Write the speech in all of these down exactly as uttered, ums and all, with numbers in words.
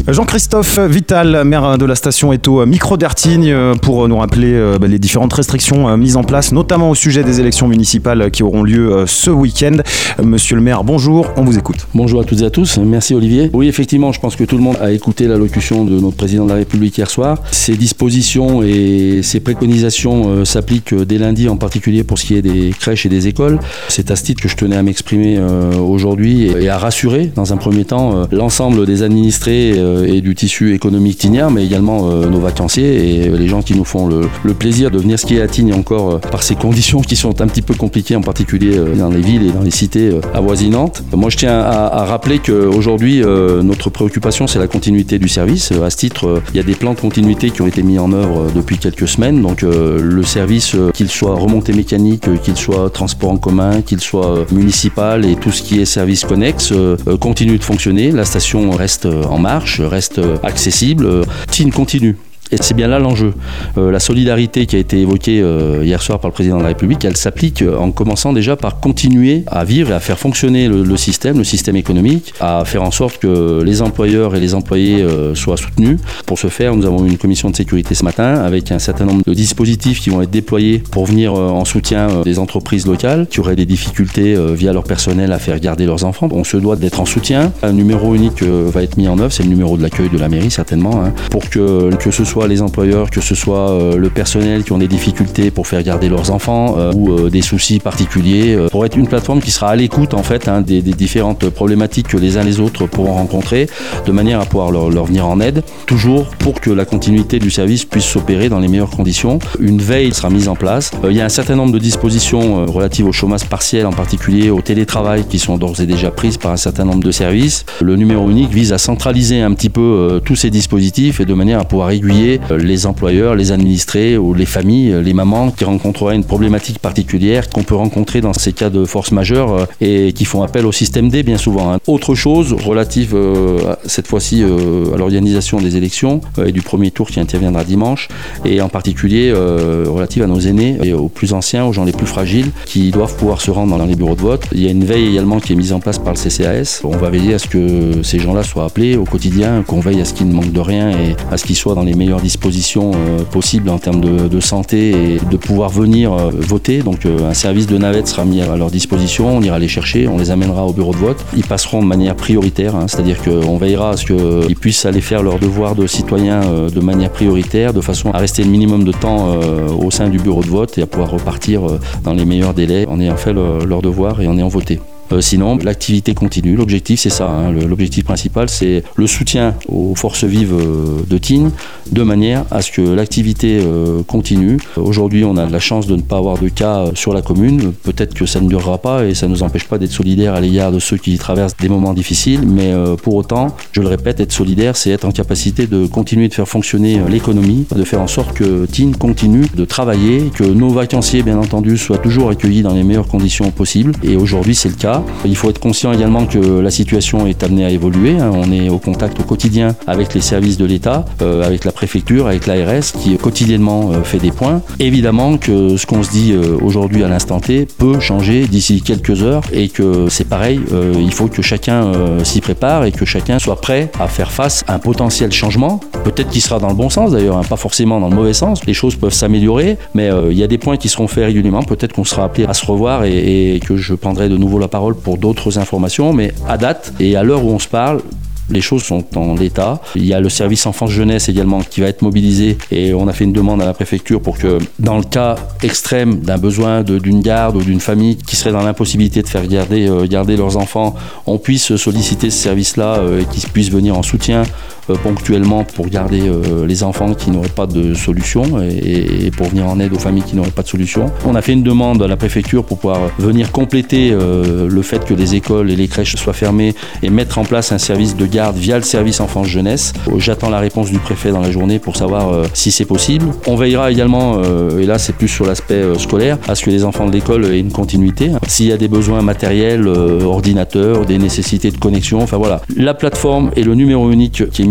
Jean-Christophe Vital, maire de la station Eto Micro d'Ertignes, pour nous rappeler les différentes restrictions mises en place, notamment au sujet des élections municipales qui auront lieu ce week-end. Monsieur le maire, bonjour, on vous écoute. Bonjour à toutes et à tous, merci Olivier. Oui, effectivement, je pense que tout le monde a écouté l'allocution de notre président de la République hier soir. Ces dispositions et ces préconisations euh, s'appliquent dès lundi, en particulier pour ce qui est des crèches et des écoles. C'est à ce titre que je tenais à m'exprimer euh, aujourd'hui et, et à rassurer, dans un premier temps, euh, l'ensemble des administrés euh, et du tissu économique tignard, mais également euh, nos vacanciers et les gens qui nous font le, le plaisir de venir skier à Tignes encore euh, par ces conditions qui sont un petit peu compliquées, en particulier euh, dans les villes et dans les cités euh, avoisinantes. Moi, je tiens à, à rappeler qu'aujourd'hui, euh, notre préoccupation, c'est la continuité du service. À ce titre, euh, il y a des plans de continuité qui ont été mis en œuvre euh, depuis quelques semaines. Donc, euh, le service, euh, qu'il soit remontée mécanique, euh, qu'il soit transport en commun, qu'il soit euh, municipal et tout ce qui est service connexe, euh, euh, continue de fonctionner. La station reste euh, en marche, reste accessible. Tignes continue. Et c'est bien là l'enjeu. Euh, la solidarité qui a été évoquée euh, hier soir par le président de la République, elle s'applique en commençant déjà par continuer à vivre et à faire fonctionner le, le système, le système économique, à faire en sorte que les employeurs et les employés euh, soient soutenus. Pour ce faire, nous avons eu une commission de sécurité ce matin avec un certain nombre de dispositifs qui vont être déployés pour venir euh, en soutien euh, des entreprises locales qui auraient des difficultés euh, via leur personnel à faire garder leurs enfants. On se doit d'être en soutien. Un numéro unique euh, va être mis en œuvre, c'est le numéro de l'accueil de la mairie certainement, hein, pour que, que ce soit les employeurs, que ce soit euh, le personnel qui ont des difficultés pour faire garder leurs enfants euh, ou euh, des soucis particuliers, euh, pour être une plateforme qui sera à l'écoute en fait hein, des, des différentes problématiques que les uns les autres pourront rencontrer, de manière à pouvoir leur, leur venir en aide, toujours pour que la continuité du service puisse s'opérer dans les meilleures conditions. Une veille sera mise en place. Euh, il y a un certain nombre de dispositions euh, relatives au chômage partiel, en particulier au télétravail, qui sont d'ores et déjà prises par un certain nombre de services. Le numéro unique vise à centraliser un petit peu euh, tous ces dispositifs et de manière à pouvoir aiguiller les employeurs, les administrés ou les familles, les mamans qui rencontreraient une problématique particulière qu'on peut rencontrer dans ces cas de force majeure et qui font appel au système D bien souvent. Autre chose relative euh, cette fois-ci euh, à l'organisation des élections euh, et du premier tour qui interviendra dimanche, et en particulier euh, relative à nos aînés et aux plus anciens, aux gens les plus fragiles qui doivent pouvoir se rendre dans les bureaux de vote. Il y a une veille également qui est mise en place par le C C A S. On va veiller à ce que ces gens-là soient appelés au quotidien, qu'on veille à ce qu'ils ne manquent de rien et à ce qu'ils soient dans les meilleures dispositions euh, possibles en termes de, de santé et de pouvoir venir euh, voter. Donc euh, un service de navette sera mis à leur disposition, on ira les chercher, on les amènera au bureau de vote. Ils passeront de manière prioritaire, hein, c'est-à-dire qu'on veillera à ce qu'ils puissent aller faire leur devoir de citoyen euh, de manière prioritaire, de façon à rester le minimum de temps euh, au sein du bureau de vote et à pouvoir repartir euh, dans les meilleurs délais en ayant fait le, leur devoir et en ayant voté. Euh, sinon, l'activité continue. L'objectif, c'est ça. Hein. L'objectif principal, c'est le soutien aux forces vives de Tignes, de manière à ce que l'activité euh, continue. Aujourd'hui, on a la chance de ne pas avoir de cas sur la commune. Peut-être que ça ne durera pas et ça ne nous empêche pas d'être solidaires à l'égard de ceux qui traversent des moments difficiles. Mais euh, pour autant, je le répète, être solidaire, c'est être en capacité de continuer de faire fonctionner l'économie, de faire en sorte que Tignes continue de travailler, que nos vacanciers, bien entendu, soient toujours accueillis dans les meilleures conditions possibles. Et aujourd'hui, c'est le cas. Il faut être conscient également que la situation est amenée à évoluer. On est au contact au quotidien avec les services de l'État, euh, avec la préfecture, avec l'A R S qui quotidiennement euh, fait des points. Évidemment que ce qu'on se dit euh, aujourd'hui à l'instant T peut changer d'ici quelques heures et que c'est pareil, euh, il faut que chacun euh, s'y prépare et que chacun soit prêt à faire face à un potentiel changement. Peut-être qu'il sera dans le bon sens d'ailleurs, hein, pas forcément dans le mauvais sens. Les choses peuvent s'améliorer, mais euh, il y a des points qui seront faits régulièrement. Peut-être qu'on sera appelé à se revoir et, et que je prendrai de nouveau la parole pour d'autres informations, mais à date et à l'heure où on se parle, les choses sont en l'état. Il y a le service enfance-jeunesse également qui va être mobilisé et on a fait une demande à la préfecture pour que dans le cas extrême d'un besoin de, d'une garde ou d'une famille qui serait dans l'impossibilité de faire garder, euh, garder leurs enfants, on puisse solliciter ce service-là euh, et qu'ils puissent venir en soutien euh, ponctuellement pour garder euh, les enfants qui n'auraient pas de solution et, et pour venir en aide aux familles qui n'auraient pas de solution. On a fait une demande à la préfecture pour pouvoir venir compléter euh, le fait que les écoles et les crèches soient fermées et mettre en place un service de garde via le service enfance-jeunesse. J'attends la réponse du préfet dans la journée pour savoir euh, si c'est possible. On veillera également, euh, et là c'est plus sur l'aspect euh, scolaire, à ce que les enfants de l'école aient une continuité. S'il y a des besoins matériels, euh, ordinateurs, des nécessités de connexion, enfin voilà. La plateforme et le numéro unique qui est mis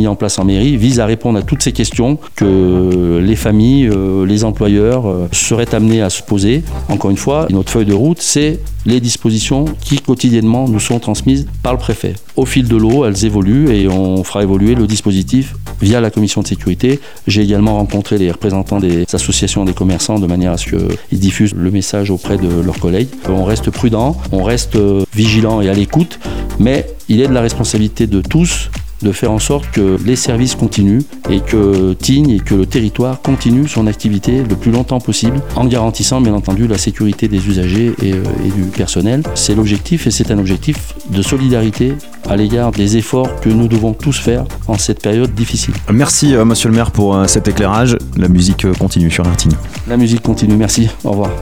mis en place en mairie vise à répondre à toutes ces questions que les familles, euh, les employeurs euh, seraient amenés à se poser. Encore une fois, notre feuille de route, c'est les dispositions qui quotidiennement nous sont transmises par le préfet. Au fil de l'eau, elles évoluent et on fera évoluer le dispositif via la commission de sécurité. J'ai également rencontré les représentants des associations des commerçants de manière à ce qu'ils diffusent le message auprès de leurs collègues. On reste prudent, on reste vigilant et à l'écoute, mais il est de la responsabilité de tous de faire en sorte que les services continuent et que Tignes et que le territoire continue son activité le plus longtemps possible en garantissant bien entendu la sécurité des usagers et, euh, et du personnel. C'est l'objectif et c'est un objectif de solidarité à l'égard des efforts que nous devons tous faire en cette période difficile. Merci euh, monsieur le maire pour euh, cet éclairage. La musique euh, continue sur Tignes. La musique continue, merci, au revoir.